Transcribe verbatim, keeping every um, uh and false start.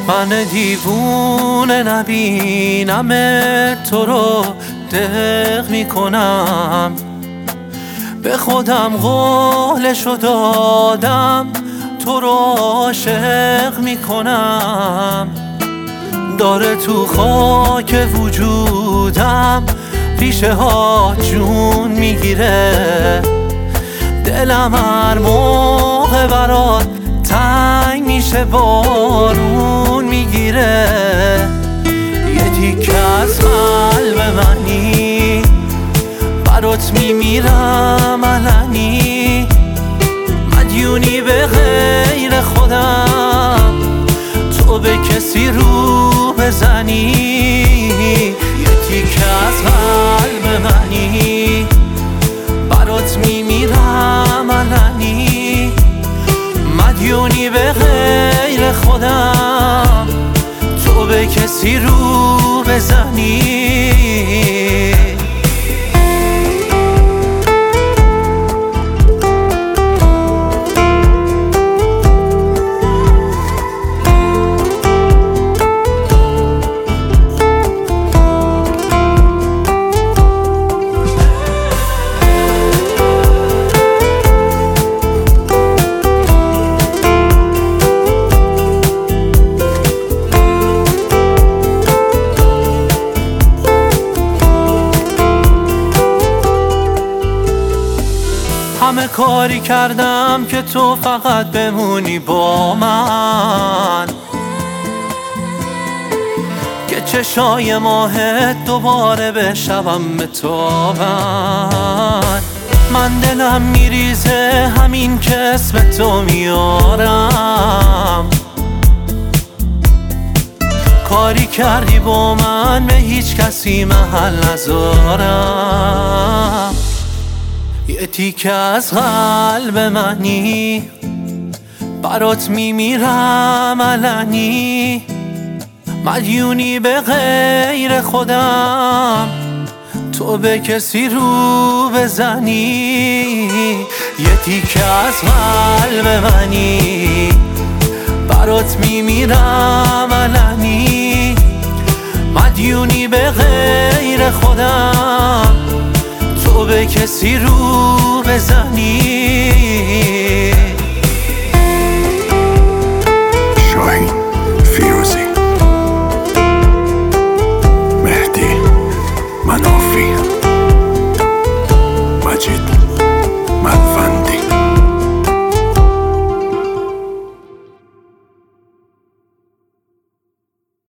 من دیوونه نبینم تو رو دق میکنم، به خودم قولشو دادم تو رو عاشق میکنم. داره تو خاک وجودم ریشه ها جون میگیره، دلم هر موقع برات تنگ میشه بارون میگیره. یه تیکه از قلب منی برات میمیرم علنی، مدیونی به غیر خودم تو به کسی رو بزنی. یه تیکه از قلب منی برات میمیرم علنی، مدیونی به غیر خودم تو به کسی رو بزنی. همه کاری کردم که تو فقط بمونی با من، که چشای ماهت دوباره بشوم بتابن. من دلم میریزه همین که اسم تو میارم، کاری کردی با من به هیچ کسی محل نذارم. یه تیکه از قلب منی برات میمیرم علنی، مدیونی به غیر خودم تو به کسی رو بزنی. یه تیکه از قلب منی برات میمیرم علنی، مدیونی به غیر خودم تو به کسی رو بزنی.